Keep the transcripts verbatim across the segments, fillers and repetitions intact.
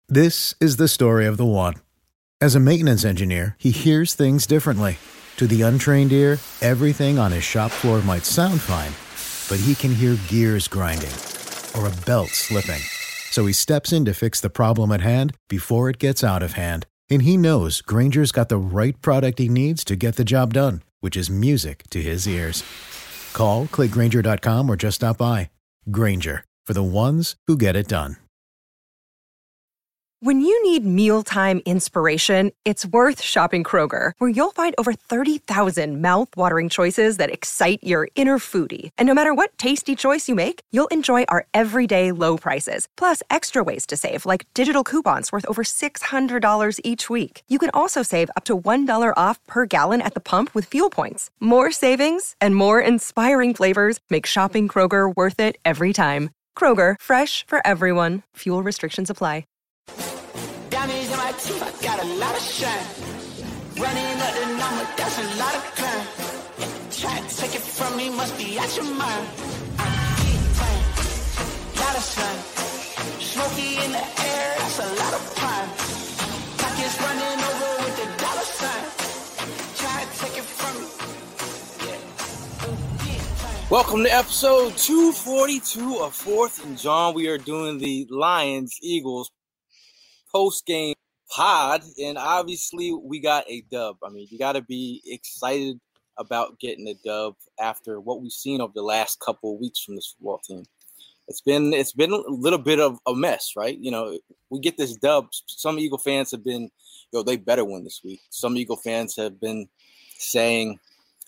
This is the story of the one. As a maintenance engineer, he hears things differently. To the untrained ear, everything on his shop floor might sound fine, but he can hear gears grinding or a belt slipping. So he steps in to fix the problem at hand before it gets out of hand. And he knows Grainger's got the right product he needs to get the job done, which is music to his ears. Call, click Grainger dot com, or just stop by. Grainger, for the ones who get it done. When you need mealtime inspiration, it's worth shopping Kroger, where you'll find over thirty thousand mouth-watering choices that excite your inner foodie. And no matter what tasty choice you make, you'll enjoy our everyday low prices, plus extra ways to save, like digital coupons worth over six hundred dollars each week. You can also save up to one dollar off per gallon at the pump with fuel points. More savings and more inspiring flavors make shopping Kroger worth it every time. Kroger, fresh for everyone. Fuel restrictions apply. Diamonds in my teeth, I got a lot of shine. Running up the number, that's a lot of crime. Try to take it from me, must be out your mind. I'm big time, lot of sun. Smoky in the air, that's a lot of prime. Pockets running over with the dollar sign. Try to take it from me. Yeah. Welcome to episode two forty-two of Fourth and John. We are doing the Lions-Eagles post-game pod, and obviously we got a dub. I mean, you got to be excited about getting a dub after what we've seen over the last couple of weeks from this football team. It's been it's been a little bit of a mess, right? You know, we get this dub. Some Eagle fans have been, yo, they better win this week. Some Eagle fans have been saying,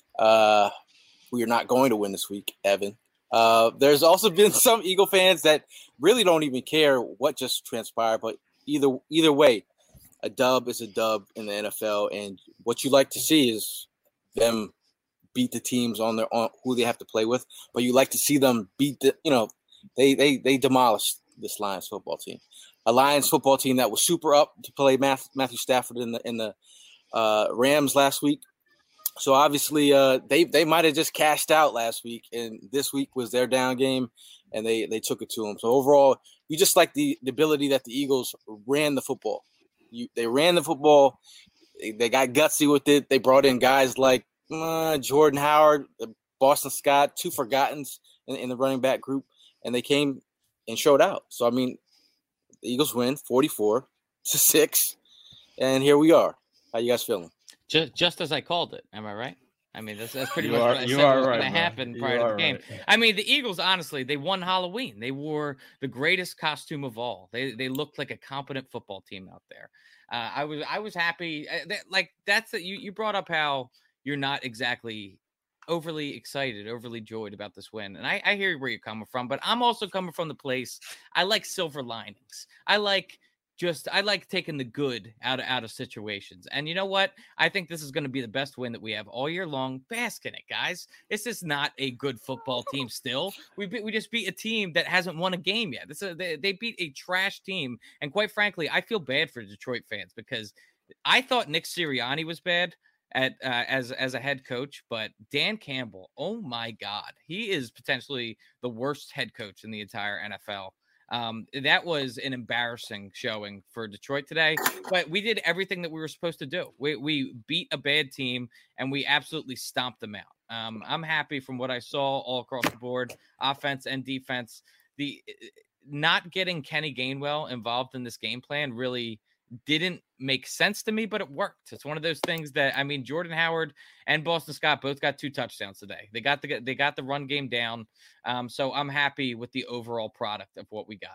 uh, we are not going to win this week, Evan. Uh, there's also been some Eagle fans that really don't even care what just transpired, but Either either way, a dub is a dub in the N F L, and what you like to see is them beat the teams on their on who they have to play with. But you like to see them beat the you know they they they demolished this Lions football team, a Lions football team that was super up to play Matthew Stafford in the in the uh, Rams last week. So obviously uh, they they might have just cashed out last week, and this week was their down game, and they they took it to them. So overall, you just like the, the ability that the Eagles ran the football. You, they ran the football. They, they got gutsy with it. They brought in guys like uh, Jordan Howard, Boston Scott, two forgottens in, in the running back group, and they came and showed out. So, I mean, the Eagles win forty-four to six, and here we are. How you guys feeling? Just, just as I called it. Am I right? I mean, that's, that's pretty you much are, what I you said are was right, going to happen prior you to the game. Right. I mean, the Eagles, honestly, they won Halloween. They wore the greatest costume of all. They they looked like a competent football team out there. Uh, I was I was happy. Uh, that, like that's the, you you brought up how you're not exactly overly excited, overly joyed about this win, and I, I hear where you're coming from. But I'm also coming from the place I like silver linings. I like. Just I like taking the good out of out of situations. And you know what? I think this is going to be the best win that we have all year long. Bask in it, guys. This is not a good football team still. We be, we just beat a team that hasn't won a game yet. This is, they, they beat a trash team. And quite frankly, I feel bad for Detroit fans because I thought Nick Sirianni was bad at uh, as as a head coach, but Dan Campbell, oh my God, he is potentially the worst head coach in the entire N F L. Um, that was an embarrassing showing for Detroit today, but we did everything that we were supposed to do. We we beat a bad team and we absolutely stomped them out. Um, I'm happy from what I saw all across the board, offense and defense. The not getting Kenny Gainwell involved in this game plan really didn't make sense to me, but it worked. It's one of those things that, I mean, Jordan Howard and Boston Scott both got two touchdowns today. They got the they got the run game down. Um, so I'm happy with the overall product of what we got.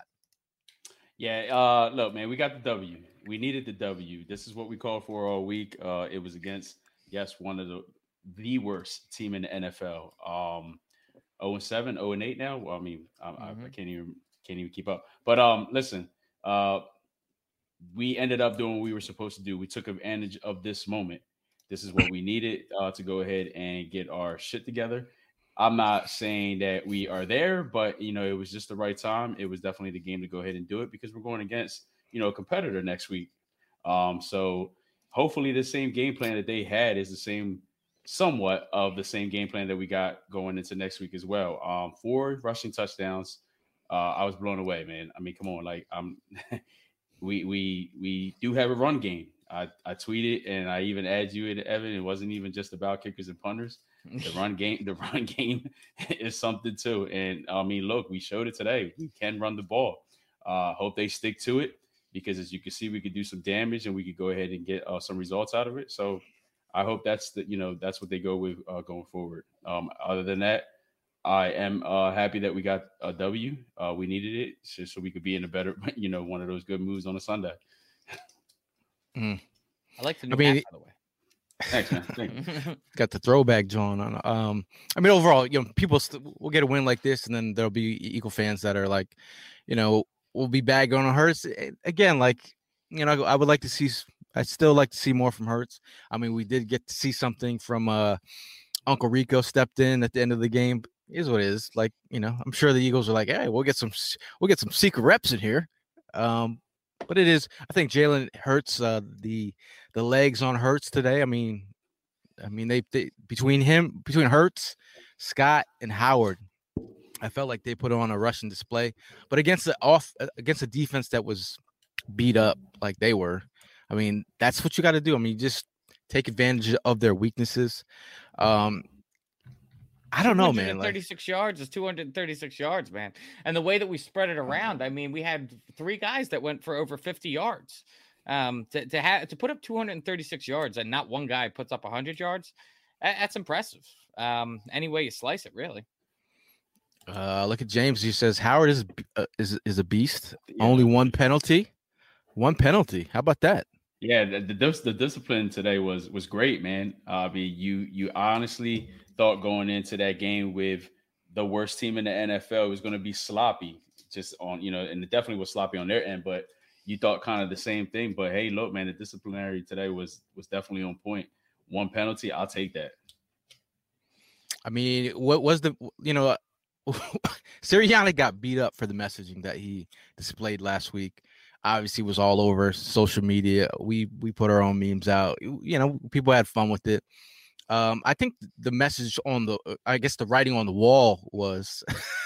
Yeah, uh, look, man, we got the W. We needed the W. This is what we called for all week. Uh, it was against, yes, one of the the worst team in the N F L. Um, oh and seven, oh and eight now. Well, I mean, I, mm-hmm. I, I can't even can't even keep up. But um, listen, uh, we ended up doing what we were supposed to do. We took advantage of this moment. This is what we needed uh, to go ahead and get our shit together. I'm not saying that we are there, but, you know, it was just the right time. It was definitely the game to go ahead and do it because we're going against, you know, a competitor next week. Um, so hopefully the same game plan that they had is the same, somewhat of the same game plan that we got going into next week as well. Um, four rushing touchdowns. Uh, I was blown away, man. I mean, come on, like I'm. we we we do have a run game. I, I tweeted and I even add you in, Evan. It wasn't even just about kickers and punters. The run game, the run game is something too. And I mean, look, we showed it today. We can run the ball. Uh, hope they stick to it because, as you can see, we could do some damage and we could go ahead and get uh, some results out of it. So I hope that's the you know that's what they go with uh, going forward. Um, other than that, I am uh, happy that we got a W. Uh, we needed it so, so we could be in a better, you know, one of those good moves on a Sunday. Mm. I like the new I mean, hat, by the way. Thanks, man. Thank you. Got the throwback John on. Um, I mean, overall, you know, people st- will get a win like this, and then there'll be Eagle fans that are like, you know, will be bagging on Hurts again. Like, you know, I would like to see. I still like to see more from Hurts. I mean, we did get to see something from uh, Uncle Rico stepped in at the end of the game. It is what it is. Like, you know, I'm sure the Eagles are like, hey, we'll get some, we'll get some secret reps in here. Um, but it is. I think Jalen Hurts, uh, the the legs on Hurts today. I mean, I mean they, they between him, between Hurts, Scott, and Howard, I felt like they put on a Russian display. But against the off against a defense that was beat up like they were, I mean, that's what you got to do. I mean, just take advantage of their weaknesses. Um, I don't know, man. thirty-six like, yards is two hundred thirty-six yards, man. And the way that we spread it around, I mean, we had three guys that went for over fifty yards. Um, to to have to put up two hundred thirty-six yards and not one guy puts up one hundred yards, that, that's impressive. Um, any way you slice it, really. Uh, look at James. He says Howard is uh, is is a beast. Yeah. Only one penalty, one penalty. How about that? Yeah, the the, the discipline today was was great, man. Uh, I mean, you you honestly thought going into that game with the worst team in the N F L was going to be sloppy, just on, you know, and it definitely was sloppy on their end, but you thought kind of the same thing. But hey, look, man, the disciplinary today was was definitely on point. One penalty, I'll take that. I mean, what was the, you know, Sirianni got beat up for the messaging that he displayed last week. Obviously was all over social media. We we put our own memes out. You know, people had fun with it. Um, I think the message on the, I guess the writing on the wall was,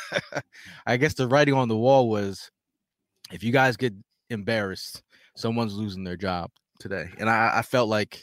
I guess the writing on the wall was, if you guys get embarrassed, someone's losing their job today. And I, I felt like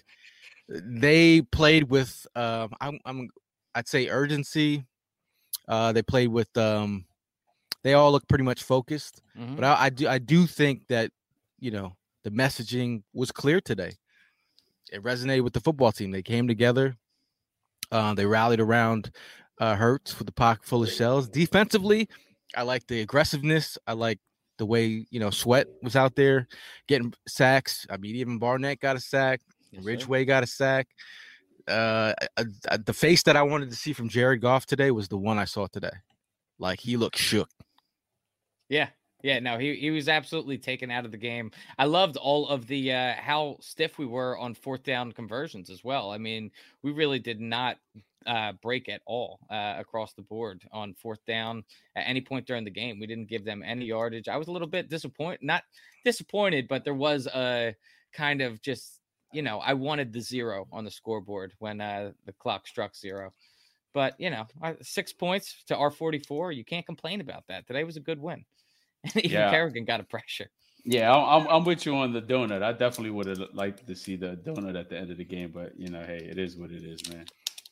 they played with, um, I'm, I'm, I'd say urgency. Uh, they played with, um, they all look pretty much focused, mm-hmm. but I, I do, I do think that, you know, the messaging was clear today. It resonated with the football team. They came together. Uh, they rallied around uh, Hurts with the pocket full of shells. Defensively, I like the aggressiveness. I like the way, you know, Sweat was out there getting sacks. I mean, even Barnett got a sack. Yes, Ridgeway sir. got a sack. Uh, uh, the face that I wanted to see from Jared Goff today was the one I saw today. Like, he looked shook. Yeah. Yeah, no, he, he was absolutely taken out of the game. I loved all of the uh, how stiff we were on fourth down conversions as well. I mean, we really did not uh, break at all uh, across the board on fourth down at any point during the game. We didn't give them any yardage. I was a little bit disappointed, not disappointed, but there was a kind of just, you know, I wanted the zero on the scoreboard when uh, the clock struck zero. But, you know, six points to R forty-four, you can't complain about that. Today was a good win. Even yeah. Kerrigan got a pressure. Yeah, I'm, I'm with you on the donut. I definitely would have liked to see the donut at the end of the game, but you know, hey, it is what it is, man.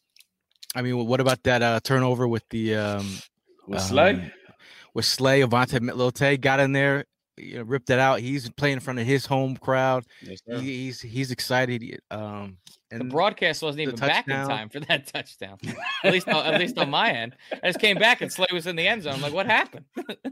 I mean, what about that uh, turnover with the um, with Slay? Um, with Slay, Avante Milote got in there, you know, ripped it out. He's playing in front of his home crowd. Yes, sir. He, he's he's excited. Um, and the broadcast wasn't even back in time for that touchdown. At least, at least on my end, I just came back and Slay was in the end zone. I'm like, what happened?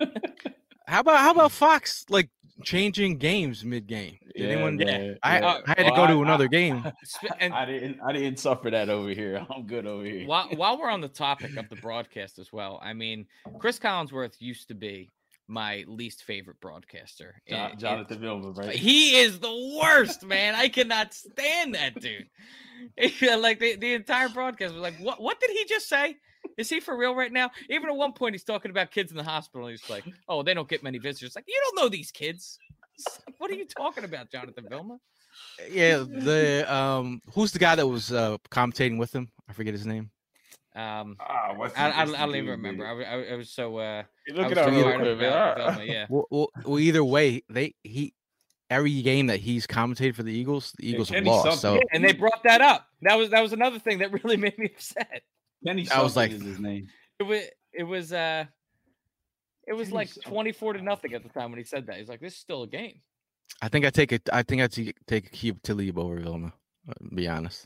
How about how about Fox like changing games mid game? Yeah, anyone? Yeah, I, yeah. I had to well, go to I, another I, game. And I didn't I didn't suffer that over here. I'm good over here. While while we're on the topic of the broadcast as well, I mean, Chris Collinsworth used to be my least favorite broadcaster. John, and, Jonathan Vilma, right? He is the worst, man. I cannot stand that dude. Like the, the entire broadcast was like, what what did he just say? Is he for real right now? Even at one point, he's talking about kids in the hospital. And he's like, oh, they don't get many visitors. Like, you don't know these kids. What are you talking about, Jonathan Vilma? Yeah, the um, who's the guy that was uh, commentating with him? I forget his name. Um, ah, what's I, I, I don't even remember. I, I, I was so. Uh, look at that real quick, man. Vilma, yeah. Well, well, well, either way, they he every game that he's commentated for the Eagles, the Eagles have Kenny lost. So something. Yeah, and they brought that up. That was that was another thing that really made me upset. Kenny I was something like- is his name. It was it was uh it was Kenny like something. twenty-four to nothing at the time when he said that. He's like, this is still a game. I think I take it. I think I take take Aqib Talib over Vilma. To be honest,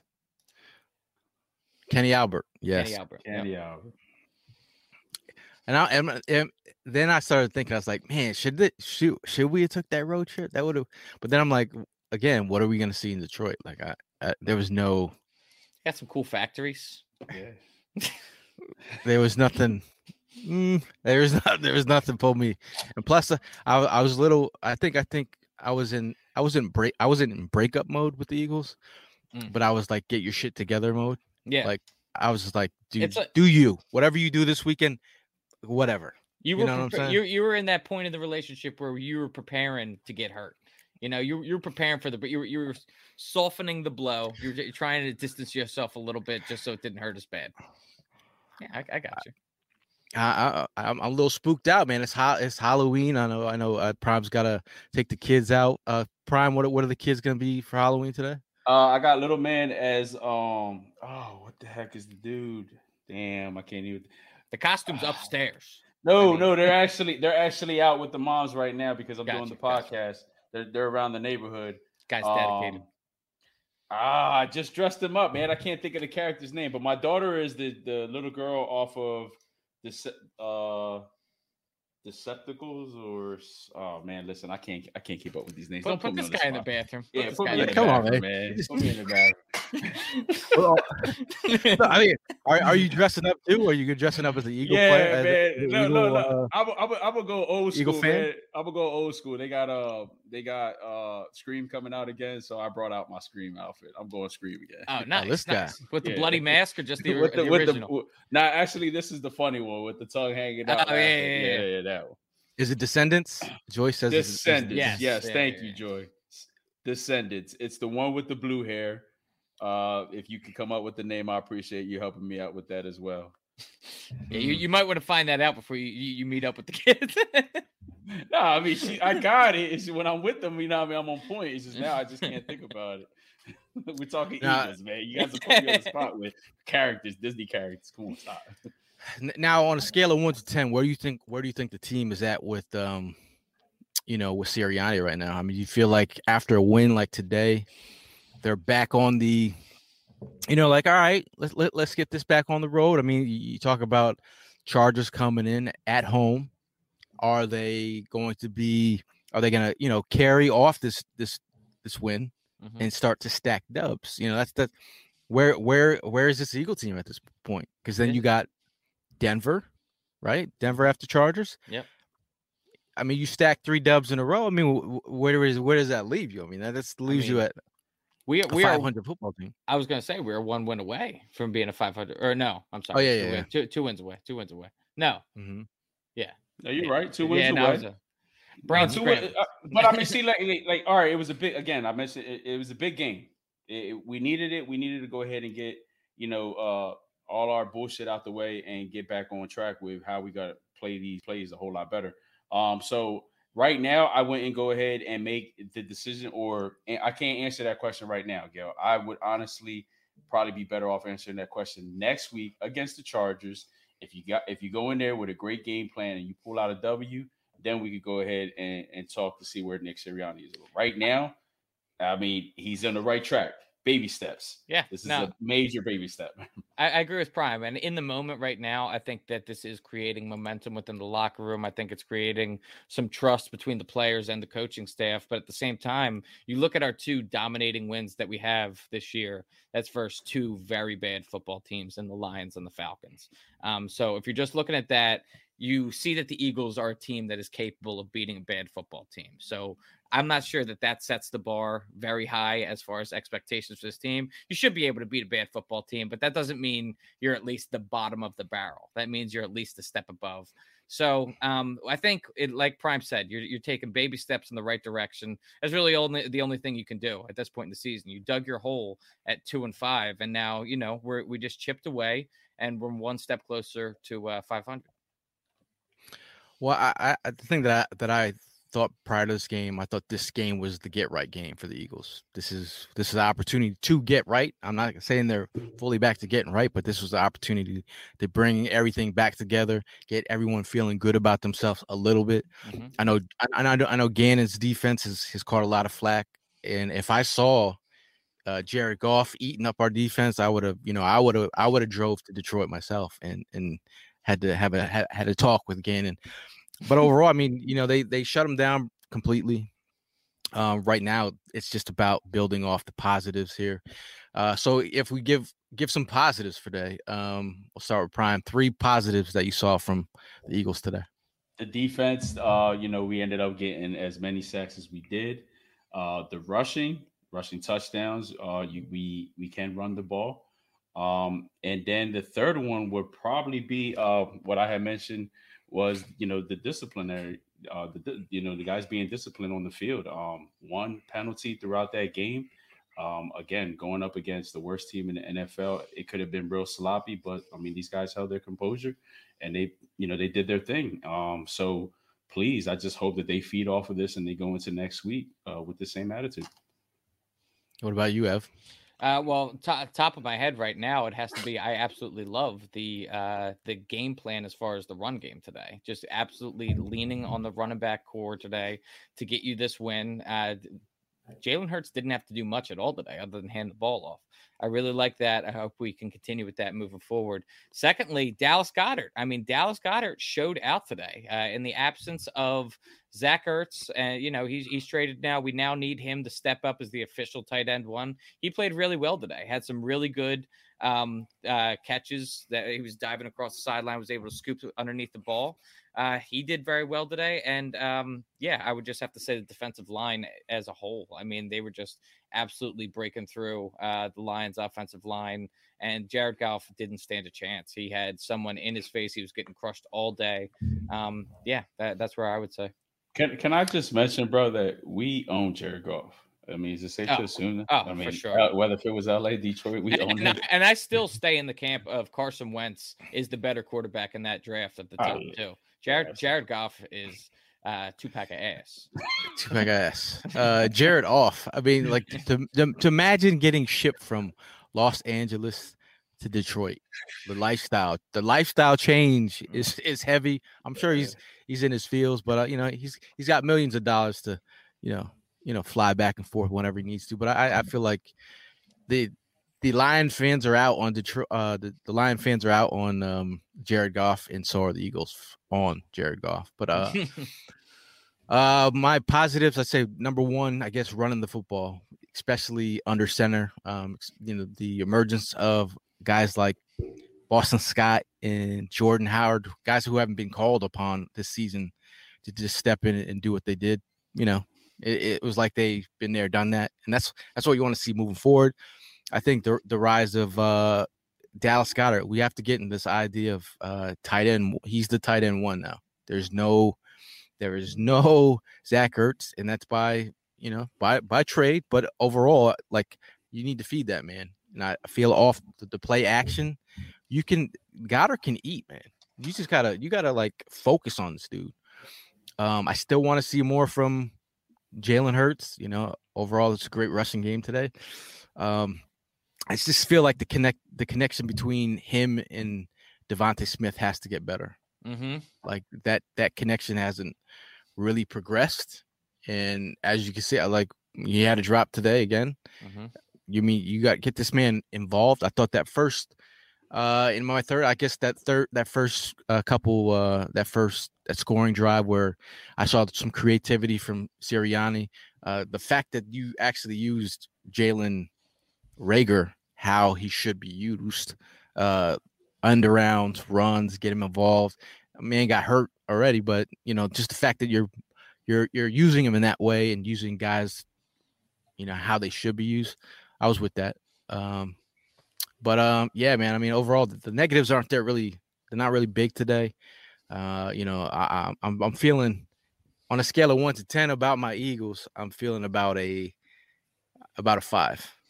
Kenny Albert, yes. Kenny Albert. Kenny Yep. Albert. And I and, and then I started thinking, I was like, man, should the, should should we have took that road trip? That would have. But then I'm like, again, what are we gonna see in Detroit? Like, I, I there was no, Got some cool factories. Yeah. there was nothing. Mm, there was not, there was nothing for me. And plus, uh, I I was little. I think I think I was in I was in break I wasn't in breakup mode with the Eagles, Mm. but I was like get your shit together mode. Yeah. Like I was just like, do It's like- do you whatever you do this weekend, whatever. You You were know what I'm prepa- saying? you you were in that point in the relationship where you were preparing to get hurt. You know, you you were preparing for the, but you were you were softening the blow. You're, you're trying to distance yourself a little bit just so it didn't hurt as bad. Yeah, I, I got you. I, I I'm I'm a little spooked out, man. It's hot. It's Halloween. I know. I know. Uh, Prime's got to take the kids out. Uh, Prime, what are- what are the kids gonna be for Halloween today? Uh, I got little man as um. Oh, what the heck is the dude? Damn, I can't even. The costume's upstairs. No, I mean- no, they're actually they're actually out with the moms right now because I'm doing Gotcha, the gotcha. podcast. They're they're around the neighborhood. Guy's dedicated. Um, ah, I just dressed them up, man. I can't think of the character's name, but my daughter is the the little girl off of the Se- uh Decepticons or s- oh man, listen, I can't I can't keep up with these names. Put, Don't put put me this on the guy in the spot. bathroom. Put Yeah, this put guy me in in the the Come on, bathroom, man. man. Put me in the bathroom. Well, no, I mean, are, are you dressing up too, or are you dressing up as the Eagle Yeah, player? as the- man. the No, Eagle, no, no. uh, I'm I'm I'm gonna go old Eagle school, fan? man. I'm gonna go old school. They got uh they got uh Scream coming out again, so I brought out my Scream outfit. I'm going Scream again. Oh, nice. this guy. nice. With the Yeah. bloody mask or just the, with the, the with the original? w- now actually this is the funny one with the tongue hanging out. Oh, yeah, laughing. yeah, yeah. yeah, that one. Is it Descendants? Joyce says it's- it's Descendants. Yes, Yes, yeah, thank yeah, you, yeah. Joy. Descendants. It's the one with the blue hair. Uh, if you could come up with the name, I appreciate you helping me out with that as well. Yeah, you, you might want to find that out before you, you, you meet up with the kids. No, I mean, she, I got it. It's when I'm with them, you know, what I mean, I'm on point. It's just now I just can't think about it. We're talking Nah. Eagles, man. You guys are putting me on the spot with characters, Disney characters. Come on, stop. N- Now, on a scale of one to ten, where do you think where do you think the team is at with um, you know, with Sirianni right now? I mean, you feel like after a win like today, they're back on the, you know, like all right, let's let, let's get this back on the road. I mean, you, you talk about Chargers coming in at home. Are they going to be? Are they going to, you know, carry off this this this win Mhm. and start to stack dubs? You know, that's the where where where is this Eagle team at this point? Because then Yeah. you got Denver, right? Denver after Chargers. Yep. I mean, you stack three dubs in a row. I mean, wh- wh- where is where does that leave you? I mean, that that's leaves you mean, at we a we are. five hundred football team. I was gonna say we're one win away from being a five hundred. Or no, I'm sorry. yeah, two, yeah, win- yeah. two two wins away. Two wins away. No, Mm-hmm. No, you're right. Two wins yeah, no, away. it was a, brains No, two win- scrambled. uh, but I mean, see, like, like, like, all right, it was a big. Again, I mentioned it, it was a big game. It- it- we needed it. We needed to go ahead and get, you know, uh, all our bullshit out the way and get back on track with how we got to play these plays a whole lot better. Um, so right now, I wouldn't go ahead and make the decision, or and I can't answer that question right now, Gail. I would honestly probably be better off answering that question next week against the Chargers. If you got if you go in there with a great game plan and you pull out a W, then we could go ahead and, and talk to see where Nick Sirianni is. Right now, I mean, he's on the right track. Baby steps. Yeah, This is no. a major baby step. I, I agree with Prime. And in the moment right now, I think that this is creating momentum within the locker room. I think it's creating some trust between the players and the coaching staff. But at the same time, you look at our two dominating wins that we have this year. That's versus two very bad football teams in the Lions and the Falcons. Um, so if you're just looking at that, you see that the Eagles are a team that is capable of beating a bad football team. So I'm not sure that that sets the bar very high as far as expectations for this team. You should be able to beat a bad football team, but that doesn't mean you're at least the bottom of the barrel. That means you're at least a step above. So um, I think, it, like Prime said, you're, you're taking baby steps in the right direction. That's really only the only thing you can do at this point in the season. You dug your hole at two and five, and now you know we're we just chipped away, and we're one step closer to uh, five hundred. Well, I, I the thing that I, that I thought prior to this game, I thought this game was the get right game for the Eagles. This is this is the opportunity to get right. I'm not saying they're fully back to getting right, but this was the opportunity to bring everything back together, get everyone feeling good about themselves a little bit. Mm-hmm. I know, I, I know, I know. Gannon's defense has, has caught a lot of flack, and if I saw uh, Jared Goff eating up our defense, I would have, you know, I would have, I would have drove to Detroit myself and and had to have a had, had a talk with Gannon. But overall, I mean, you know, they they shut him down completely. Um, right now, it's just about building off the positives here. Uh, so if we give give some positives for today, um, we'll start with Prime. Three positives that you saw from the Eagles today. The defense, uh, you know, we ended up getting as many sacks as we did. Uh, the rushing, rushing touchdowns, uh, you, we we can run the ball. Um, and then the third one would probably be uh, what I had mentioned. Was, you know, the disciplinary, uh, the, you know, the guys being disciplined on the field. Um, one penalty throughout that game. Um, again, going up against the worst team in the N F L, it could have been real sloppy, but I mean, these guys held their composure and they, you know, they did their thing. Um, so please, I just hope that they feed off of this and they go into next week uh, with the same attitude. What about you, Ev? Uh, well, t- top of my head right now, it has to be. I absolutely love the uh, the game plan as far as the run game today. Just absolutely leaning on the running back core today to get you this win. Uh, Jalen Hurts didn't have to do much at all today other than hand the ball off. I really like that. I hope we can continue with that moving forward. Secondly, Dallas Goedert. I mean, Dallas Goedert showed out today uh, in the absence of Zach Ertz. And, uh, you know, he's, he's traded now. We now need him to step up as the official tight end one. He played really well today. Had some really good um, uh, catches that he was diving across the sideline, was able to scoop underneath the ball. Uh, he did very well today. And, um, yeah, I would just have to say the defensive line as a whole. I mean, they were just absolutely breaking through uh, the Lions' offensive line. And Jared Goff didn't stand a chance. He had someone in his face. He was getting crushed all day. Um, yeah, that, that's where I would say. Can Can I just mention, bro, that we own Jared Goff? I mean, is it safe oh, to assume that? Oh, I mean, for sure. Uh, whether if it was L A, Detroit, we and, own and it. I, and I still stay in the camp of Carson Wentz is the better quarterback in that draft of the top oh, yeah. two. Jared Jared Goff is uh, two pack of ass. Two pack of ass. Uh, Jared off. I mean, like to, to to imagine getting shipped from Los Angeles to Detroit. The lifestyle, the lifestyle change is is heavy. I'm sure he's he's in his feels, but uh, you know he's he's got millions of dollars to, you know. you know, fly back and forth whenever he needs to. But I, I feel like the the Lion fans are out on Detroit. Uh, the, the Lion fans are out on um, Jared Goff, and so are the Eagles on Jared Goff. But uh, uh, my positives, I say number one, I guess running the football, especially under center. Um, you know, the emergence of guys like Boston Scott and Jordan Howard, guys who haven't been called upon this season to just step in and do what they did. You know. It, it was like they've been there, done that, and that's that's what you want to see moving forward. I think the the rise of uh, Dallas Goedert, we have to get in this idea of uh, tight end. He's the tight end one now. There's no, there is no Zach Ertz, and that's by you know by by trade. But overall, like you need to feed that man. And I feel off the, the play action. You can Goedert can eat, man. You just gotta you gotta like focus on this dude. Um, I still want to see more from Jalen Hurts. You know, overall, it's a great rushing game today. Um, I just feel like the connect the connection between him and Devontae Smith has to get better. Mm-hmm. Like that that connection hasn't really progressed. And as you can see, I like he had a drop today again. Mm-hmm. You mean you got to get this man involved? I thought that first uh, in my third, I guess that third that first uh, couple uh, that first that scoring drive where I saw some creativity from Sirianni. Uh, the fact that you actually used Jalen Reagor how he should be used, uh, under rounds, runs, get him involved. I man got hurt already, but you know, just the fact that you're you're you're using him in that way and using guys, you know, how they should be used. I was with that. Um, but um, yeah, man. I mean, overall, the, the negatives aren't there really. They're not really big today. Uh, you know, I, I'm I'm feeling on a scale of one to ten about my Eagles. I'm feeling about a about a five.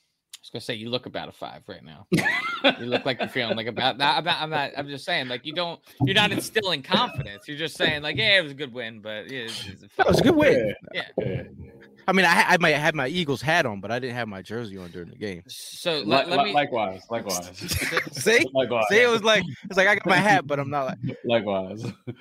was gonna say you look about a five right now. You look like you're feeling like about that. I'm not, I'm not. I'm just saying, like you don't. You're not instilling confidence. You're just saying, like, yeah, it was a good win, but yeah, it's, it's a That was a good win. Yeah. Yeah. I mean, I, I might have my Eagles hat on, but I didn't have my jersey on during the game. So Li- let, let li- me. likewise, likewise. See, likewise. see, it was like it's like I got my hat, but I'm not like. Likewise.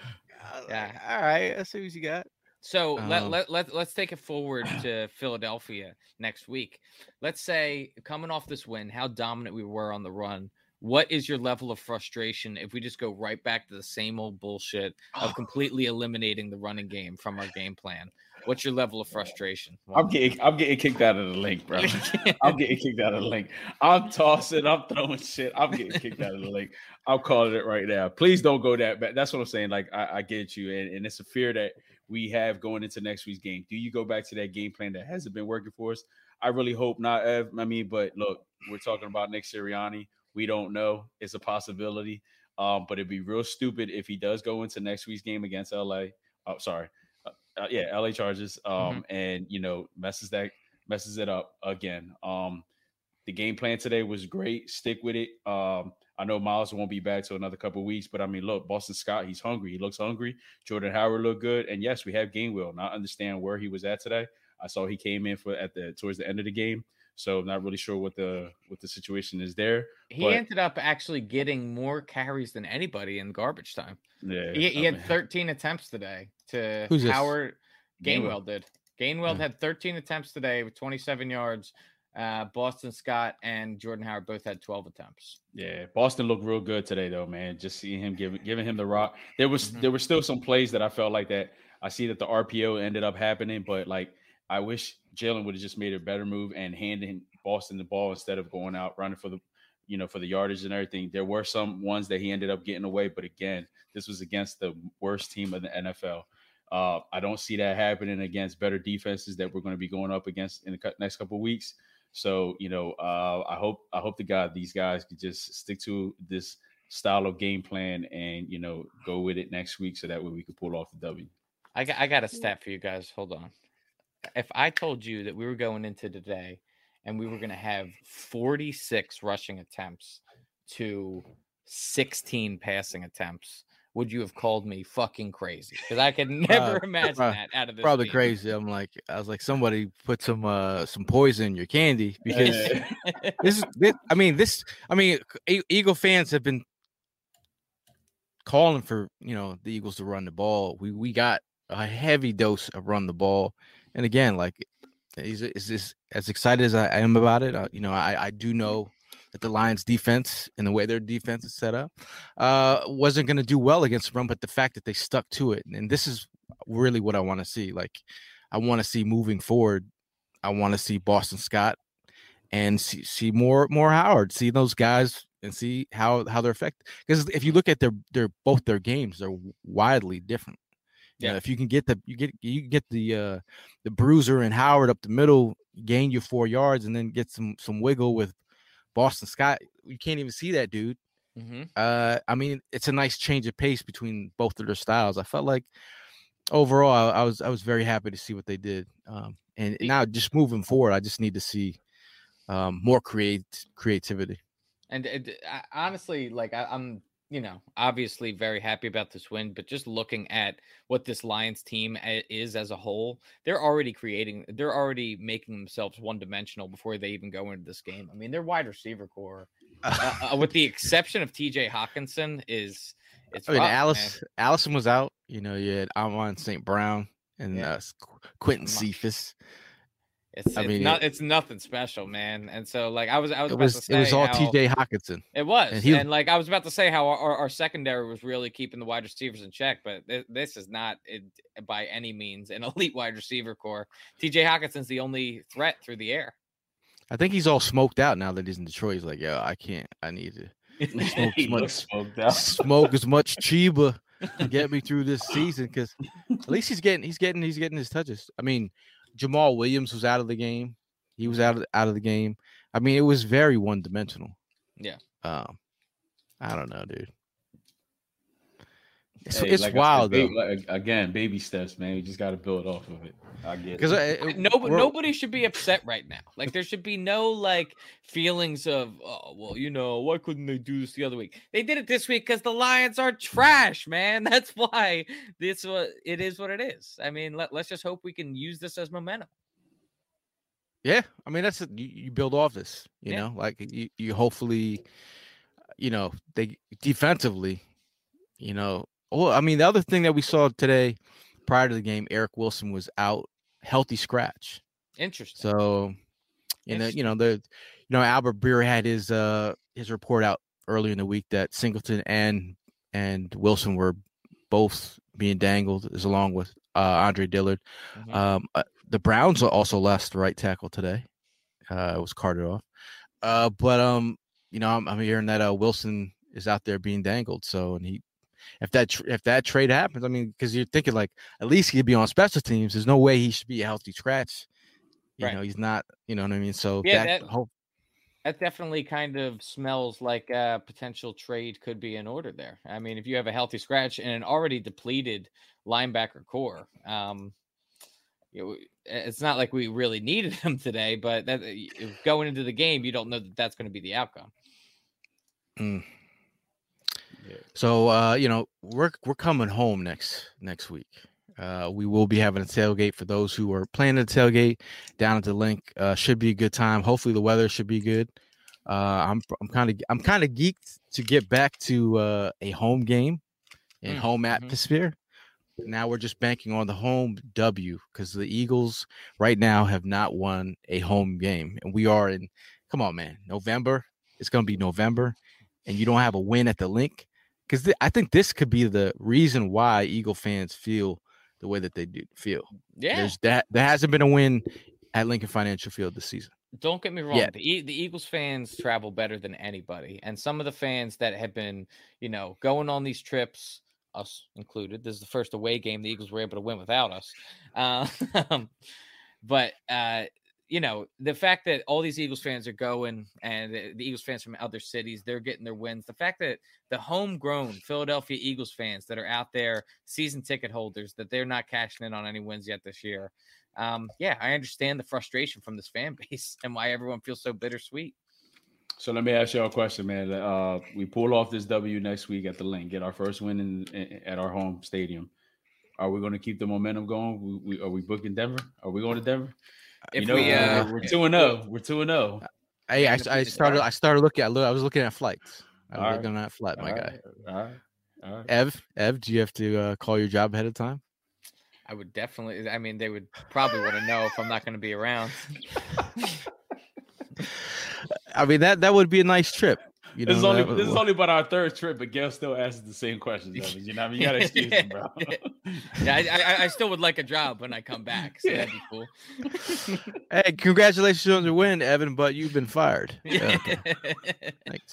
Yeah. All right, let's see what you got. So let, Um, let, let, let's take it forward to Philadelphia next week. Let's say, coming off this win, how dominant we were on the run. What is your level of frustration if we just go right back to the same old bullshit of completely eliminating the running game from our game plan? What's your level of frustration? I'm getting I'm getting kicked out of the link, bro. I'm getting kicked out of the link. I'm tossing, I'm throwing shit. I'm getting kicked out of the link. I'm calling it right now. Please don't go that bad. That's what I'm saying. Like, I, I get you. And, and it's a fear that we have going into next week's game. Do you go back to that game plan that hasn't been working for us? I really hope not, Ev. I mean, but look, we're talking about Nick Sirianni. We don't know. It's a possibility. Um, but it'd be real stupid if he does go into next week's game against L A. Oh, sorry. Uh, yeah, L A Chargers, um, mm-hmm. and you know messes that messes it up again. Um, the game plan today was great. Stick with it. Um, I know Miles won't be back till another couple of weeks, but I mean, look, Boston Scott, he's hungry. He looks hungry. Jordan Howard looked good, and yes, we have Gainwell. Not understand where he was at today. I saw he came in for at the towards the end of the game, so I'm not really sure what the what the situation is there. He but, ended up actually getting more carries than anybody in garbage time. Yeah, he, he I had mean, thirteen attempts today. To Who's this? Howard Gainwell, Gainwell. did. Gainwell Yeah. had thirteen attempts today with twenty-seven yards. Uh, Boston Scott and Jordan Howard both had twelve attempts. Yeah, Boston looked real good today, though, man. Just seeing him giving giving him the rock. There was Mhm. there were still some plays that I felt like that. I see that the R P O ended up happening, but like I wish Jalen would have just made a better move and handing Boston the ball instead of going out running for the, you know, for the yardage and everything. There were some ones that he ended up getting away, but again, this was against the worst team of the N F L. Uh, I don't see that happening against better defenses that we're going to be going up against in the next couple of weeks. So, you know, uh, I hope I hope to God these guys could just stick to this style of game plan and, you know, go with it next week so that way we can pull off the W. I got, I got a stat for you guys. Hold on. If I told you that we were going into today and we were going to have forty-six rushing attempts to sixteen passing attempts, would you have called me fucking crazy? Because I could never Uh, imagine uh, that out of this. Probably team. crazy. I'm like, I was like, somebody put some uh some poison in your candy because this is. This, I mean, this. I mean, E- Eagle fans have been calling for you know the Eagles to run the ball. We we got a heavy dose of run the ball, and again, like, is is this as excited as I am about it? Uh, you know, I I do know that the Lions defense and the way their defense is set up uh, wasn't going to do well against the run, but the fact that they stuck to it. And this is really what I want to see. Like, I want to see moving forward. I want to see Boston Scott and see, see more, more Howard, see those guys and see how, how they're effective. Because if you look at their, their, both their games, they're widely different. Yeah. You know, if you can get the, you get, you get the, uh, the bruiser and Howard up the middle, gain you four yards and then get some, some wiggle with Boston Scott, you can't even see that dude. Mm-hmm. Uh, I mean, it's a nice change of pace between both of their styles. I felt like overall, I, I was I was very happy to see what they did. Um, and now just moving forward, I just need to see um, more create creativity. And it, I, honestly, like I, I'm, you know, obviously very happy about this win, but just looking at what this Lions team is as a whole, they're already creating, they're already making themselves one dimensional before they even go into this game. I mean, their wide receiver core, uh, uh, with the exception of T J Hawkinson, is it's. I mean, rough, Alice, man. Allison was out. You know, you had Amon Saint Brown and Yeah. uh, Quentin Cephas. It's, I it's mean, not it- it's nothing special, man. And so like I was I was It about was to say it was all how, T J Hawkinson. It was, And and, he- like I was about to say how our, our, our secondary was really keeping the wide receivers in check, but th- this is not it, by any means an elite wide receiver core. T J Hawkinson's the only threat through the air. I think he's all smoked out now that he's in Detroit. He's like, yo, I can't. I need to smoke He as much, looks smoked out. smoke as much Chiba to get me through this season. Because at least he's getting, he's getting, he's getting his touches. I mean, Jamal Williams was out of the game. He was out of out of the game. I mean, it was very one dimensional. Yeah. Um, I don't know, dude. It's, Hey, it's like wild I said, though. ba- like, again, baby steps, man. You just got to build off of it. I get it. Because Nobody, nobody should be upset right now. Like there should be no like feelings of, oh, well, you know, why couldn't they do this the other week? They did it this week because the Lions are trash, man. That's why this what it is. What it is. I mean, let, let's just hope we can use this as momentum. Yeah, I mean that's a, you, you build off this, you Yeah. know, like you, you hopefully, you know, they defensively, you know. Well, I mean the other thing that we saw today, prior to the game, Eric Wilson was out, healthy scratch. Interesting. So, you know, you know the, you know Albert Breer had his uh his report out earlier in the week that Singleton and and Wilson were both being dangled, as along with uh, Andre Dillard. Mhm. Um, uh, the Browns also lost the right tackle today. Uh, it was carted off. Uh, but um, you know, I'm, I'm hearing that uh, Wilson is out there being dangled. So, and he, if that tr- if that trade happens, I mean, because you're thinking like at least he'd be on special teams. There's no way he should be a healthy scratch. You Right. know, he's not. You know what I mean? So Yeah, that, that- hope. That definitely kind of smells like a potential trade could be in order there. I mean, if you have a healthy scratch and an already depleted linebacker core, um, you know, it's not like we really needed him today, but that going into the game, you don't know that that's going to be the outcome. Mm. So uh, you know, we're we're coming home next next week. Uh, we will be having a tailgate for those who are planning a tailgate down at the link. Uh, should be a good time. Hopefully the weather should be good. Uh, I'm I'm kind of I'm kind of geeked to get back to uh, a home game and Mm, home mhm. atmosphere. Now we're just banking on the home W because the Eagles right now have not won a home game, and we are in. Come on, man, November. It's gonna be November, and you don't have a win at the link. Because th- I think this could be the reason why Eagle fans feel the way that they do feel. Yeah. There's that there hasn't been a win at Lincoln Financial Field this season. Don't get me wrong. Yeah. The, e- the Eagles fans travel better than anybody. And some of the fans that have been, you know, going on these trips, us included, this is the first away game the Eagles were able to win without us. Uh, but, uh, you know, the fact that all these Eagles fans are going and the, the Eagles fans from other cities, they're getting their wins. The fact that the homegrown Philadelphia Eagles fans that are out there, season ticket holders, that they're not cashing in on any wins yet this year. Um, yeah, I understand the frustration from this fan base and why everyone feels so bittersweet. So let me ask you a question, man. Uh, we pull off this W next week at the link, get our first win in, in at our home stadium. Are we going to keep the momentum going? We, we, are we booking Denver? Are we going to Denver? If you know, we, uh, we're two and zero. We're two and zero. Hey, I, Gonna I beat the started. I Giants. started looking. I, look, I was looking at flights. I was All right. looking at flight, my All guy. right. All right. All right. Ev, Ev, do you have to uh, call your job ahead of time? I would definitely, I mean, they would probably want to know if I'm not going to be around. I mean that that would be a nice trip. You know, This is only that would- this is only about our third trip, but Gail still asks the same questions. Evan. You know, what I mean, you gotta excuse him, bro. Yeah, I, I, I still would like a job when I come back, so that'd be cool. Hey, congratulations on your win, Evan, but you've been fired. Yeah, thanks.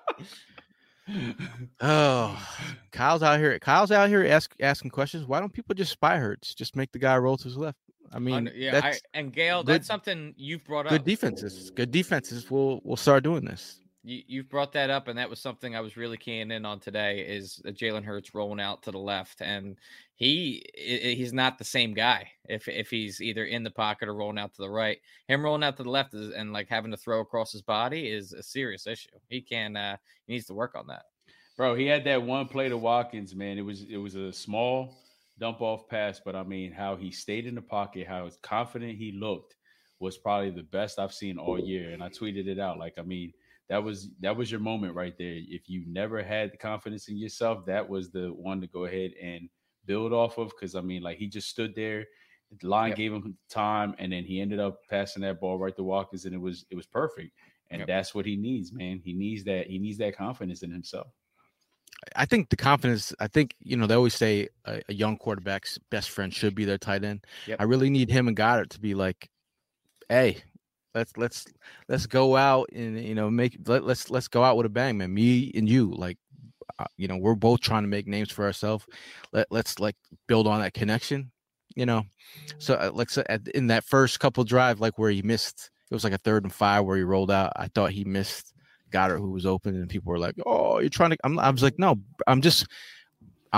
Oh, Kyle's out here. Kyle's out here ask, asking questions. Why don't people just spy Hurts? Just make the guy roll to his left. I mean, Under- yeah, I, that's and Gail, good- that's something you've brought up. good defenses. Good defenses. We'll we'll start doing this. You, you've brought that up, and that was something I was really keying in on today. Is Jalen Hurts rolling out to the left, and he i- he's not the same guy if if he's either in the pocket or rolling out to the right. Him rolling out to the left is, and like having to throw across his body is a serious issue. He can uh, he needs to work on that. Bro, he had that one play to Watkins, man. It was it was a small dump off pass, but I mean, how he stayed in the pocket, how confident he looked was probably the best I've seen all year. And I tweeted it out. Like, I mean, that was that was your moment right there. If you never had the confidence in yourself, that was the one to go ahead and build off of. Because I mean, like he just stood there, the line Yep. gave him time, and then he ended up passing that ball right to Watkins, and it was it was perfect. And Yep. that's what he needs, man. He needs that. He needs that confidence in himself. I think the confidence. I think you know they always say a, a young quarterback's best friend should be their tight end. Yep. I really need him and Goddard to be like, hey, let's let's let's go out and you know make let, let's let's go out with a bang, man. Me and you, like, uh, you know, we're both trying to make names for ourselves. Let let's like build on that connection, you know. So uh, like so at, in that first couple drive, like where he missed, it was like a third and five where he rolled out. I thought he missed Goddard, who was open, and people were like, "Oh, you're trying to." I'm, I was like, "No, I'm just, I'm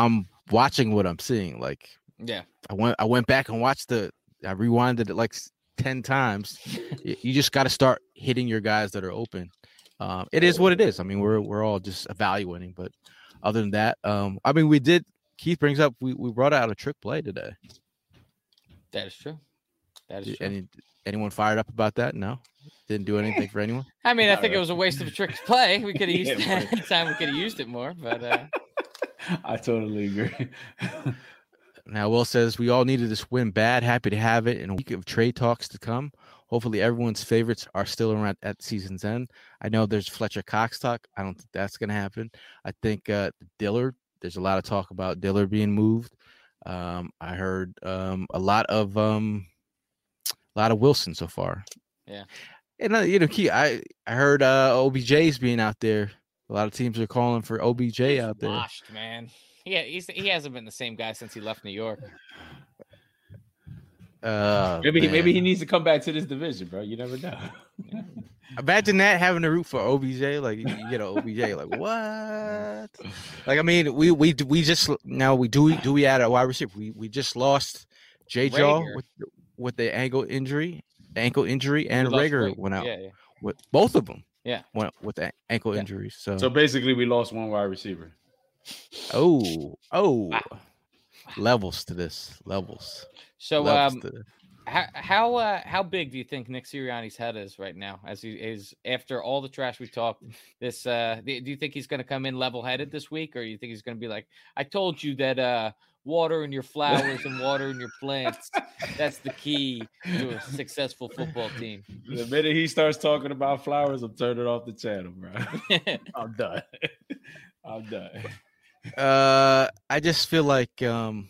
watching what I'm seeing. Like, yeah, I went I went back and watched the. I rewinded it like ten times. You just got to start hitting your guys that are open. Um, it is what it is. I mean, we're we're all just evaluating, but other than that, um, I mean, we did. Keith brings up we, we brought out a trick play today. That is true. That is true. Any, anyone fired up about that? No, didn't do anything for anyone. I mean, I think it was a waste of a trick play. We could have used Yeah, that anytime. We could have used it more, but uh... I totally agree. Now, Will says we all needed this win bad. Happy to have it in a week of trade talks to come. Hopefully, everyone's favorites are still around at season's end. I know there's Fletcher Cox talk. I don't think that's going to happen. I think uh, Dillard. There's a lot of talk about Dillard being moved. Um, I heard um, a lot of um, a lot of Wilson so far. Yeah, and uh, you know, Key. I I heard uh, O B J's being out there. A lot of teams are calling for O B J he's out there. Washed, man. Yeah, he's he hasn't been the same guy since he left New York. Uh, maybe man. maybe he needs to come back to this division, bro. You never know. Imagine that, having to root for O B J. Like, you get an O B J, like what? Like, I mean, we we we just now we do we do we add a wide receiver? We we just lost J Jaw with with the ankle injury, ankle injury, and Rager went out. Yeah, yeah. With both of them. Yeah, went with the ankle yeah. injuries. So so basically, we lost one wide receiver. Oh, oh, wow. Levels to this levels. So levels um. To How how uh, how big do you think Nick Sirianni's head is right now? As he is after all the trash we talked, this uh, do you think he's going to come in level headed this week, or do you think he's going to be like, I told you that uh, water in your flowers and water in your plants, that's the key to a successful football team. The minute he starts talking about flowers, I'm turning off the channel, bro. I'm done. I'm done. Uh, I just feel like um.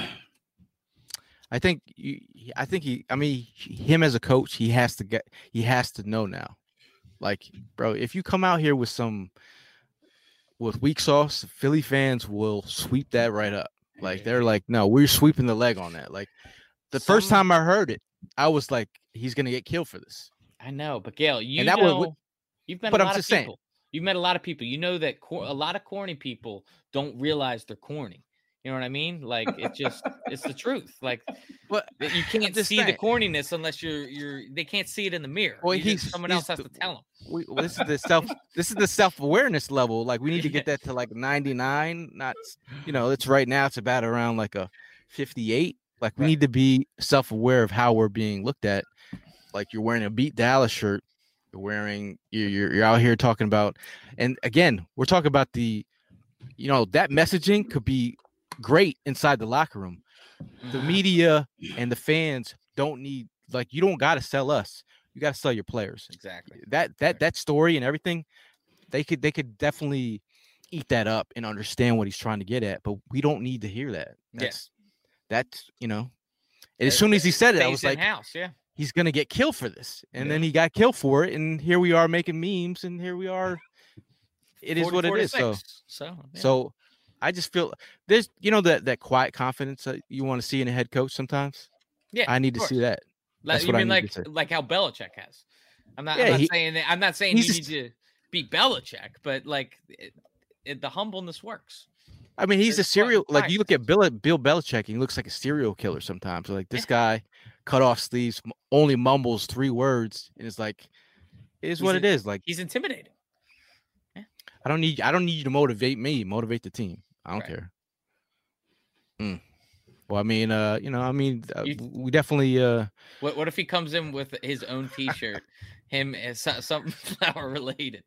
I think you, I think he, I mean, him as a coach, he has to get, he has to know now. Like, bro, if you come out here with some, with weak sauce, Philly fans will sweep that right up. Like, they're like, no, we're sweeping the leg on that. Like, the some, first time I heard it, I was like, he's going to get killed for this. I know, but Gail, you and that know, was, you've met but a I'm lot just of people. Saying. You've met a lot of people. You know that cor- a lot of corny people don't realize they're corny. You know what I mean? Like, it just, it's the truth. Like, but you can't see saying. the corniness unless you're, you're, they can't see it in the mirror. Well, you he's, just, someone he's else has the, to tell them. We, well, this is the self, this is the self-awareness level. Like, we need to get that to like ninety-nine, not, you know, it's right now, it's about around like a fifty-eight. Like, we right. need to be self-aware of how we're being looked at. Like, you're wearing a Beat Dallas shirt. You're wearing, you're, you're, you're out here talking about, and again, we're talking about the, you know, that messaging could be great inside the locker room. The media and the fans don't need, like, you don't got to sell us. You got to sell your players. Exactly. That that that story and everything, they could they could definitely eat that up and understand what he's trying to get at. But we don't need to hear that. That's yeah. that's you know. And as soon as he said it, I was like, house, yeah. He's gonna get killed for this. And yeah. then he got killed for it. And here we are making memes, and here we are. It is what it is. So so yeah. so. I just feel there's, you know, that, that quiet confidence that you want to see in a head coach sometimes. Yeah, I need to see that. That's you what mean I like, like how Belichick has. I'm not, yeah, I'm not he, saying that. I'm not saying you just, need to beat Belichick, but like it, it, the humbleness works. I mean, he's There's a serial. Like, you look at Bill, Bill Belichick, and he looks like a serial killer sometimes. Like, this guy, cut off sleeves, only mumbles three words, and it's like, it is he's what a, it is. Like, he's intimidating. Yeah. I don't need. I don't need you to motivate me. Motivate the team. I don't right. care. Mm. Well, I mean, uh, you know, I mean, uh, you, we definitely. Uh, what What if he comes in with his own T-shirt, him as something flower related?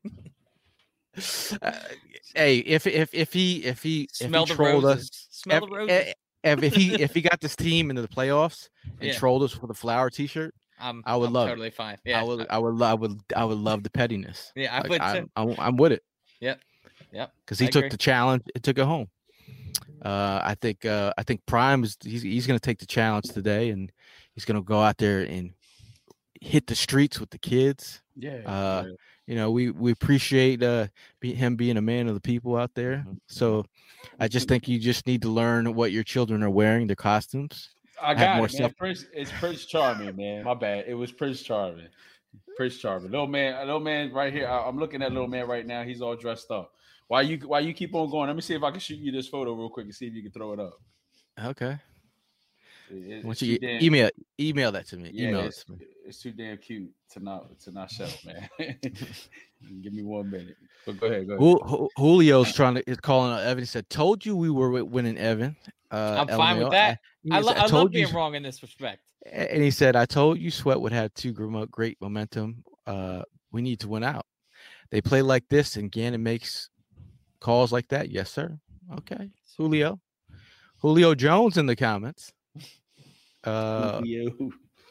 Uh, hey, if if if he if he smell if he the trolled roses. us, smell if, the roses. If, if he if he got this team into the playoffs and yeah. trolled us with a flower T-shirt, I'm, I would I'm love totally it. fine. Yeah, I would I would I would I would love the pettiness. Yeah, I like, would I'm, too. I'm, I'm with it. Yep, yep. Because he I took agree. the challenge, it took it home. Uh, I think uh, I think Prime is he's he's going to take the challenge today, and he's going to go out there and hit the streets with the kids. Yeah. Uh, yeah. You know, we we appreciate uh, be, him being a man of the people out there. Mm-hmm. So I just think you just need to learn what your children are wearing, their costumes. I got it, man. Stuff. Prince, it's Prince Charming, man. My bad. It was Prince Charming. Prince Charming, little man, little man, right here. I, I'm looking at little man right now. He's all dressed up. Why you? Why you keep on going? Let me see if I can shoot you this photo real quick and see if you can throw it up. Okay. It, Why it's don't you too damn- email email that to me? Yeah, email it it's, to me. it's too damn cute to not to not show, man. Give me one minute. But go ahead, go ahead. Jul- Ju- Julio's trying to is calling out Evan. He said, "Told you we were wi- winning, Evan." Uh, I'm fine with L M A O. that. He I, said, lo- I love told you, being wrong in this respect. and he said, "I told you Sweat would have two gr- great momentum. Uh, we need to win out. They play like this, and Gannon makes calls like that. Yes, sir. Okay, Julio, Julio Jones in the comments. Uh, Julio.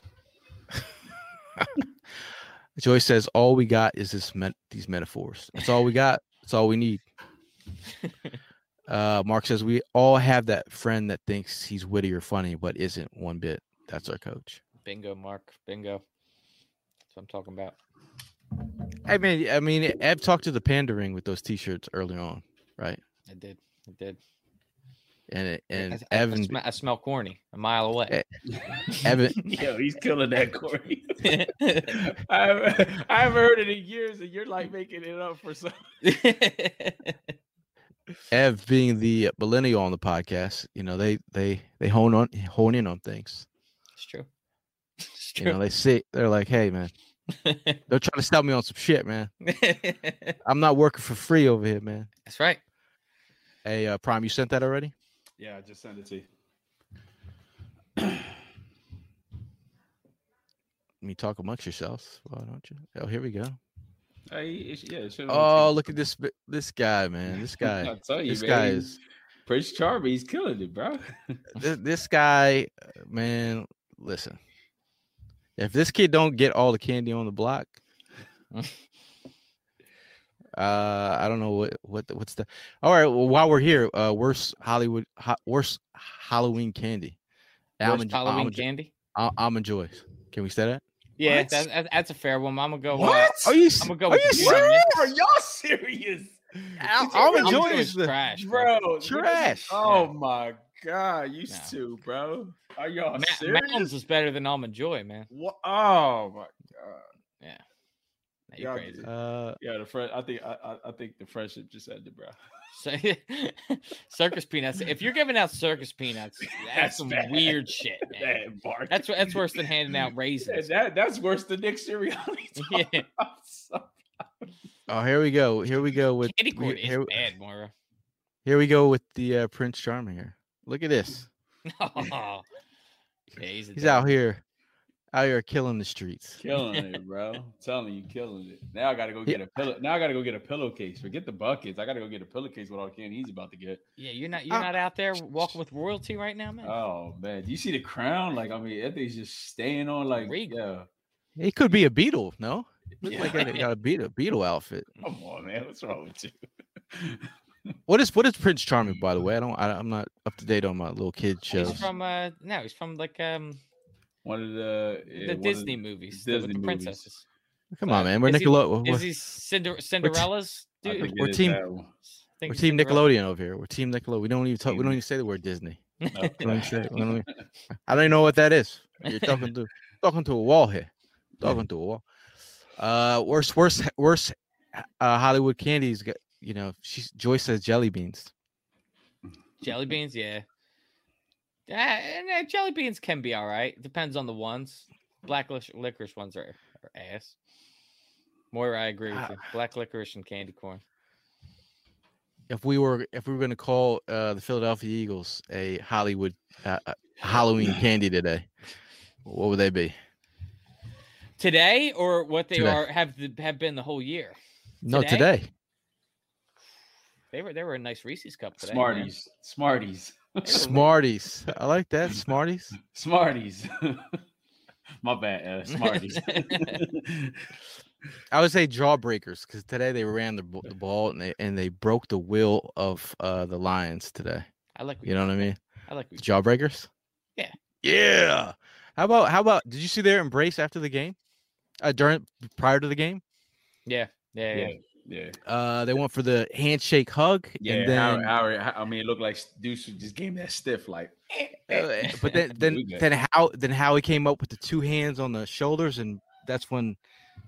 Joyce says, "All we got is this met- these metaphors. That's all we got. That's all we need." uh, Mark says, "We all have that friend that thinks he's witty or funny, but isn't one bit. That's our coach." Bingo, Mark. Bingo. That's what I'm talking about. I mean, I mean, Ev talked to the pandering with those T-shirts early on, right? I did. I did. And it, and I, I, Evan, I, sm- I smell corny a mile away. Evan, Yo, he's killing that, Corey. I haven't, I haven't heard it in years, and you're like making it up for some. Ev being the millennial on the podcast, you know, they they they hone on hone in on things. It's true. It's You true. know, they say they're like, "Hey, man, they're trying to sell me on some shit, man. I'm not working for free over here, man." That's right. Hey, uh, Prime, you sent that already? Yeah, I just sent it to you. Let me talk amongst yourselves. Why don't you? Oh, here we go. Hey, it's, yeah, it should've Oh, been- look at this this guy, man. This guy. I tell you, this man, guy he's- is Prince Charming. He's killing it, bro. this, this guy, uh, man. Listen, if this kid don't get all the candy on the block, uh, I don't know what what the- what's the. All right, well, while we're here, uh, worst Hollywood, ho, worst Halloween candy. Worst Almond, Halloween almond, candy. al- almond joys. Can we say that? Yeah, What? that, that, that's a fair one. I'm gonna go. What? Uh, Are you? I'm gonna go Are with you the serious? Gremlins. Are y'all serious, Al- Almond almond I'm joy doing is the trash, bro. bro? trash. Oh my god, you No. two, bro. Are y'all Ma- serious? Mounds is better than Almond Joy, man. What? Oh my god. Yeah. Nah, you're Y'all crazy. did- Uh, Yeah, the friend. I think I, I, I think the friendship just ended, bro. So, circus peanuts. If you're giving out circus peanuts, that's, That's some bad. weird shit, man. That Mark. That's that's worse than handing out Yeah, raisins. that that's worse than Nick Sirianni. Yeah. So- oh, here we go. Here we go with Candy corn we- is here, bad, Moira. here we go with the uh, Prince Charming here. Look at this. yeah, he's a He's dog. out here, out here killing the streets. killing it, bro. I'm telling you, killing it. Now I gotta go get a pillow. Now I gotta go get a pillowcase. Forget the buckets. I gotta go get a pillowcase with all the candy he's about to get. Yeah, you're not you're Uh, not out there walking with royalty right now, man. Oh man, do you see the crown? Like I mean, that thing's just staying on. Like Regal. yeah. He could be a beetle. No, look Yeah. like he got a beetle beetle outfit. Come on, man. What's wrong with you? What is what is Prince Charming, by the way? I don't. I, I'm not up to date on my little kid shows. He's from uh no, he's from like um One of the yeah, the one of Disney movies, the- Disney with the movies. princesses. Come on, man. We're Is he- Nickelodeon. Is We're, he Cinder- Cinderella's I dude? think we're it is team- that one. I think we're it's team Cinderella. Nickelodeon over here. We're team Nickelodeon. We don't even talk. We don't even say the word Disney. No. We don't even say it. We don't even- I don't even know what that is. You're talking to talking to a wall here. Talking to a wall. Uh, worst worst worst uh, Hollywood candies. got- You know, she's Joyce says jelly beans. Jelly beans, yeah. Yeah, and uh, jelly beans can be all right. Depends on the ones. Black lic- licorice ones are, are ass. Moira, I agree with you. Black licorice and candy corn. If we were if we were going to call uh, the Philadelphia Eagles a Hollywood uh, uh, Halloween candy today, what would they be? Today, or what they Today. are have the, have been the whole year. No, Today? today. They were they were a nice Reese's cup today. man. Smarties. Smarties. Smarties. I like that. Smarties. Smarties. My bad. Uh, Smarties. I would say jawbreakers because today they ran the, b- the ball and they and they broke the will of uh, the Lions today. I like You know what I mean? I like Jawbreakers. Yeah. Yeah. How about how about? Did you see their embrace after the game? Uh, during prior to the game, yeah yeah yeah. yeah. Yeah. uh, they went for the handshake hug, Yeah. and then Howard, Howard, I mean, it looked like Deuce just gave me that stiff, like. Uh, but then then We good. then how then Howie came up with the two hands on the shoulders, and that's when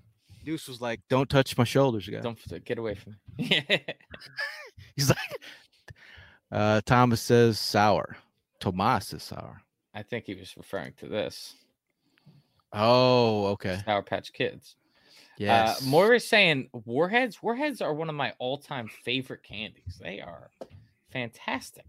Deuce was like, "Don't touch my shoulders, guy. Don't get away from me." He's like, uh, Thomas says sour. Tomas is sour. I think he was referring to this. Oh, okay. Sour Patch Kids. Yes. Uh, Moira is saying Warheads. Warheads are one of my all-time favorite candies. They are fantastic.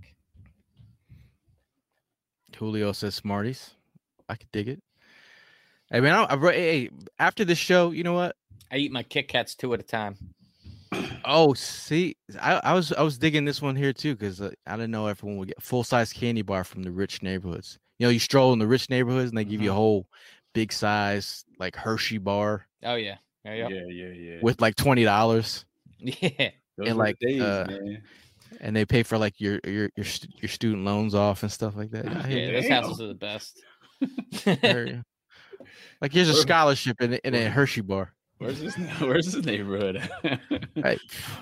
Julio says Smarties. I could dig it. I mean, I, I, hey, after this show, you know what? I eat my Kit Kats two at a time. Oh, see, I, I was I was digging this one here too because uh, I didn't know everyone would get full size candy bar from the rich neighborhoods. You know, you stroll in the rich neighborhoods and they give mm-hmm. you a whole big size like Hershey bar. Oh yeah, yeah, yeah, yeah, yeah. yeah. With like twenty dollars. Yeah, those and like days, uh, man. And they pay for like your your your your student loans off and stuff like that. Yeah, those houses are the best. Like here's a scholarship in in a Hershey bar. Where's this? Where's this neighborhood? Right.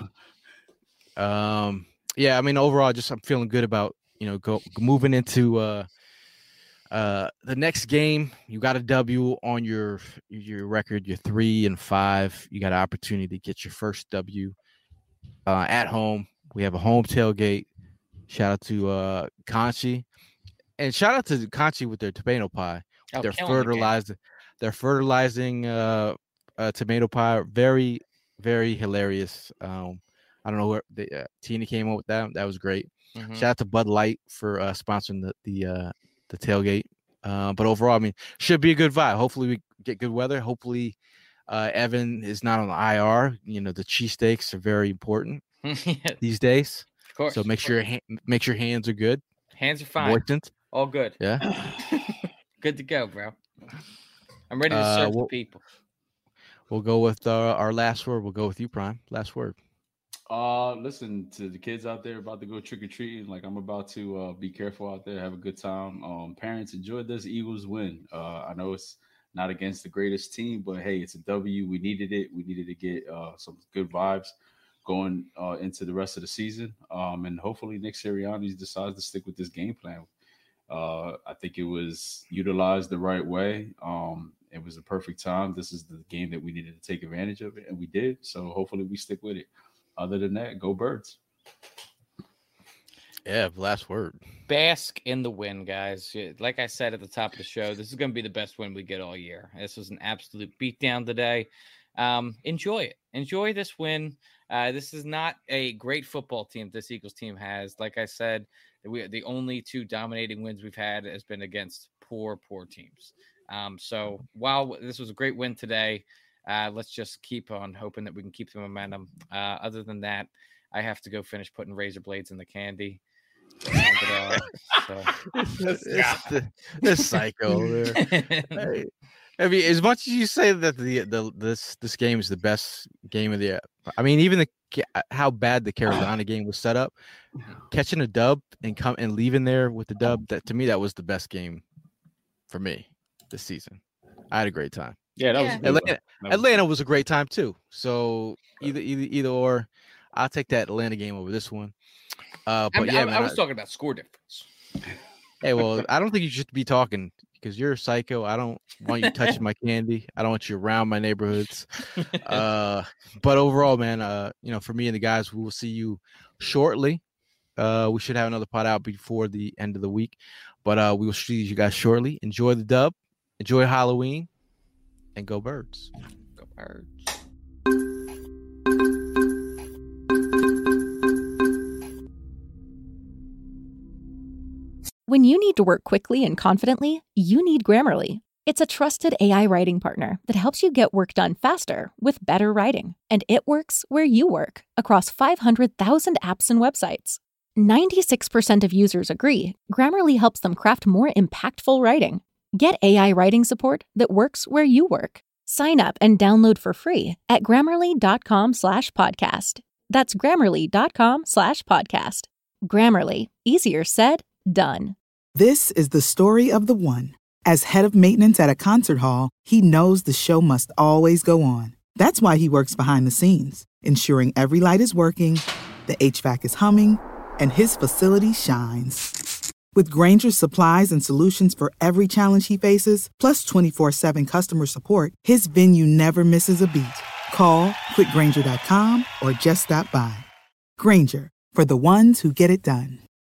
Um. Yeah. I mean, overall, just I'm feeling good about you know go moving into uh uh the next game. You got a W on your your record. You're three and five. You got an opportunity to get your first W uh, at home. We have a home tailgate. Shout out to uh Conchi, and shout out to Conchi with their tomato pie. Oh, they're fertilized. The they're fertilizing. Uh, Uh, tomato pie, very, very hilarious. Um, I don't know where the, uh, Tina came up with that. That was great. Mm-hmm. Shout out to Bud Light for uh, sponsoring the the uh, the tailgate. Uh, but overall, I mean, should be a good vibe. Hopefully, we get good weather. Hopefully, uh, Evan is not on the I R. You know, the cheesesteaks are very important these days. Of course. So make sure your ha- make sure your hands are good. Hands are fine. Moistened. All good. Yeah. Good to go, bro. I'm ready to serve uh, well, the people. We'll go with uh, our last word. We'll go with you, Prime. Last word. Uh, listen to the kids out there about to go trick or treating. Like I'm about to uh, be careful out there, have a good time. Um, parents, enjoy this Eagles win. Uh, I know it's not against the greatest team, but hey, it's a W. We needed it. We needed to get uh, some good vibes going uh, into the rest of the season. Um, and hopefully Nick Sirianni decides to stick with this game plan. Uh, I think it was utilized the right way. Um, It was the perfect time. This is the game that we needed to take advantage of it, and we did. So hopefully we stick with it. Other than that, go Birds. Yeah, last word. Bask in the win, guys. Like I said at the top of the show, this is going to be the best win we get all year. This was an absolute beatdown today. Um, enjoy it. Enjoy this win. Uh, this is not a great football team this Eagles team has. Like I said, we, the only two dominating wins we've had has been against poor, poor teams. Um, so while this was a great win today, uh, let's just keep on hoping that we can keep the momentum. Uh, other than that, I have to go finish putting razor blades in the candy. Uh, so. It's, it's the, this psycho there. Hey, I mean, as much as you say that the the this this game is the best game of the year, I mean, even the how bad the Carolina game was set up, catching a dub and come and leaving there with the dub, that to me that was the best game for me this season. I had a great time. Yeah, that yeah. was Atlanta, that was Atlanta was a great time too. So either either either or, I'll take that Atlanta game over this one. Uh, but I mean, yeah, I, man, I was I, talking about score difference. Hey, well, I don't think you should be talking because you're a psycho. I don't want you touching my candy. I don't want you around my neighborhoods. Uh, but overall, man, uh, you know, for me and the guys, we will see you shortly. Uh, we should have another pod out before the end of the week, but uh, we will see you guys shortly. Enjoy the dub, enjoy Halloween, and go Birds. Go Birds. When you need to work quickly and confidently, you need Grammarly. It's a trusted A I writing partner that helps you get work done faster with better writing. And it works where you work, across five hundred thousand apps and websites. ninety-six percent of users agree Grammarly helps them craft more impactful writing. Get A I writing support that works where you work. Sign up and download for free at grammarly.com slash podcast. That's grammarly.com slash podcast. Grammarly. Easier said, done. This is the story of the one. As head of maintenance at a concert hall, he knows the show must always go on. That's why he works behind the scenes, ensuring every light is working, the H V A C is humming, and his facility shines. With Granger's supplies and solutions for every challenge he faces, plus twenty-four seven customer support, his venue never misses a beat. Call quick granger dot com or just stop by. Granger, for the ones who get it done.